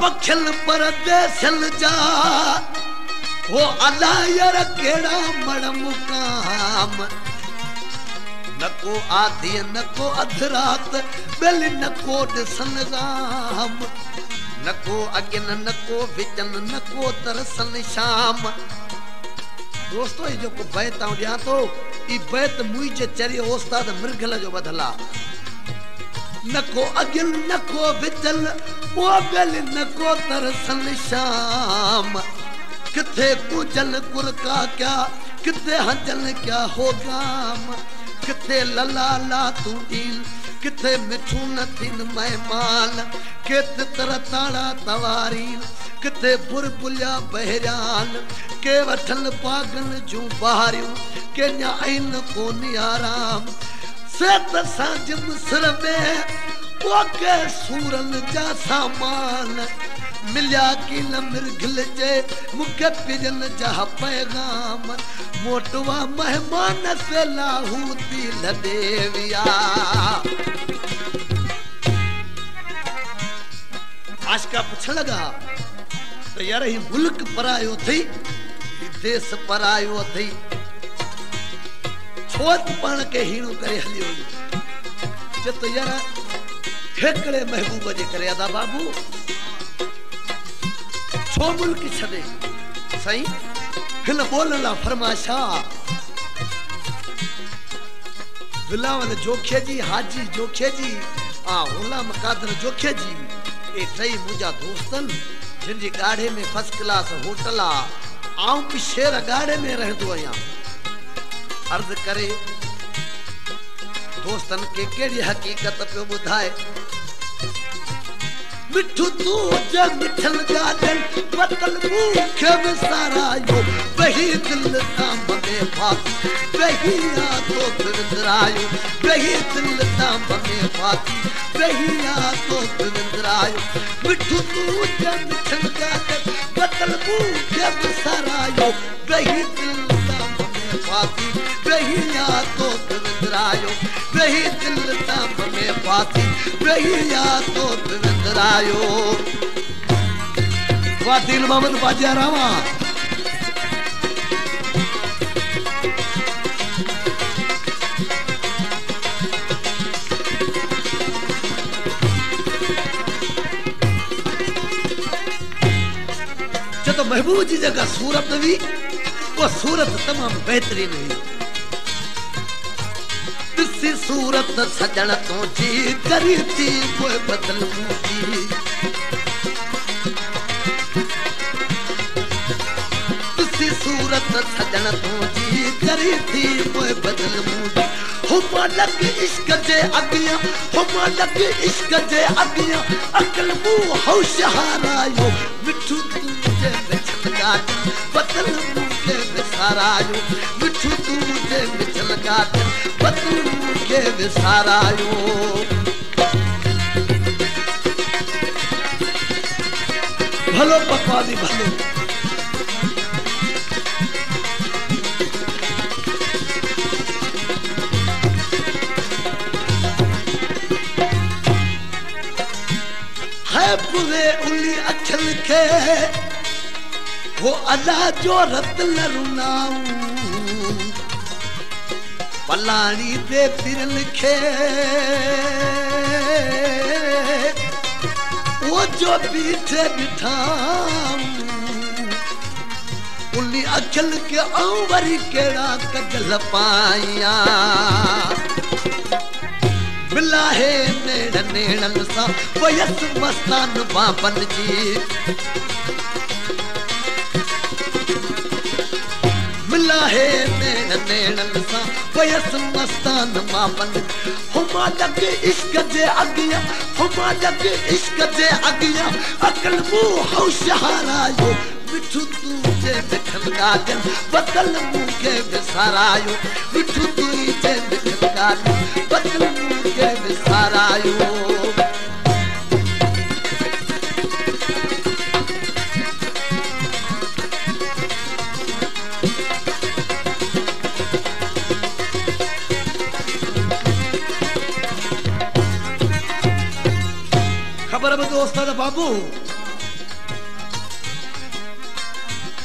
बखिल परदेसियल जा वो अला यार केड़ा मड़ मुकाम नको आधी नको अधरात बेली नको दिसन राम नको अगिन नको विचन नको तरसन शाम दोस्तों ये जो को बैत आऊं दिया तो ई बैत मुझे चरी उस्ताद मृगल जो बदला नको अगिन नको विचन वो बेली नको तरसन शाम किथे कुजल कुरका क्या किथे हंजल क्या होगा किथे लला ला तू डील किथे मिठू न थिन मेहमान कित तरताड़ा तवारील किथे बुरबुलिया बहरान के वठल पागन जू बहारियूं के न्या आइन कोनी आराम सेत सांझ मिस्र में वो के सूरन जा सामान मिलिया किल मिर्घिल जे मुखे पिजन जा पैगाम मोटवा मेहमान से लाहूती लदेविया आशका पुछ लगा तो यार ही मुल्क परायो थी देश परायो थी छोत पण के हीणो करे हलियो जे तो यार ठेकड़े महबूब जे करे अदा बाबू छो मुल्क छदे सही हिन बोलला फरमाशा विलावन जोखे जी हाजी जोखे जी गुलाम कादर जोखे जी ए टई मुजा दोस्तन जिन जी गाड़े में फर्स्ट क्लास होटल आऊं भी शेर गाड़े में रहंदो आया अर्ज करे दोस्तन के केड़ी हकीकत पे बुधाए मिठू तू जग मिठल गाजन बतल मुखे में सारायो वही दिल ताम में फाती वही आतो बिंदरायो वही दिल ताम में फाती वही आतो बिंदरायो मिठू तू जग मिठल गाजन बतल मुखे में सारायो वही दिल ताम में फाती वही आतो बिंदरायो वही दिल ताम में फाती वही आतो बिंदरायो वादिल मोहम्मद बाजिया रामा जो तो महबूब जी जगह सूरत हुई वो सूरत तमाम बेहतरीन हुई तुसी सूरत सजन तो जी करी थी कोई बदल मुझी तुसी सूरत सजन तो जी करी थी कोई बदल मुझी हुमा लग इश्क जे अगिया हुमा लग इश्क जे अगिया अकल मुंह होशियारायो मिठू तुझे बिछल गाजन बदल मुझे विसारायो मिठू तुझे बिछल गाजन बदल मुझे विसारायो भलो पकवादी भलो है बुरे उली अखल के वो अल्लाह जो रत लरुनाऊ पलानी दे फिरल खे वो जो बीठे बिठाऊ उली अखल के औवरी केड़ा कजल पाया मिला है नेड़ नेड़न सा वयस मस्तान बाबन जी मिला है नेड़ नेड़न सा वयस मस्तान बाबन हुमा लगे इश्क जे अगिया हुमा लगे इश्क जे अगिया अकल मुंह होशियारायो मिठू तुझे बिठल गाजन बदल मुझे विसारायो मिठू तुझे बिठल गाजन बदल मुझे विसारायो खबर है दोस्त बाबू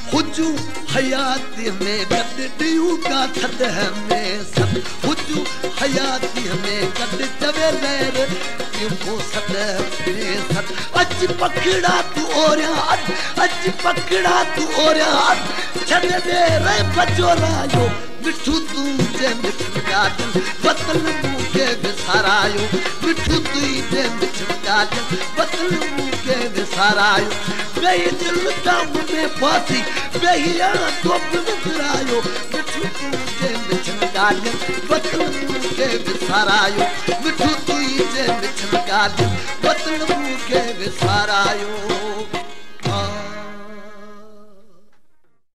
हुजू हयाती में गड दियूं का थद में सद हुजू हयाती में गड चवे लहर क्यों सद में सद अज पकड़ा तू ओरिया अज पकड़ा तू ओरिया छड़ दे रे बजोलायो मिठू तू जे मिठू गाजन बतल मुके विसारायो मिठू तू जे मिठू गाजन बतल मुके विसारायो बेही दिल दाम में फासी बेहिया तो विसरायो मिठू तू जे मिठू गाजन बतल मुके विसारायो मिठू तू जे मिठू गाजन बतल मुके विसारायो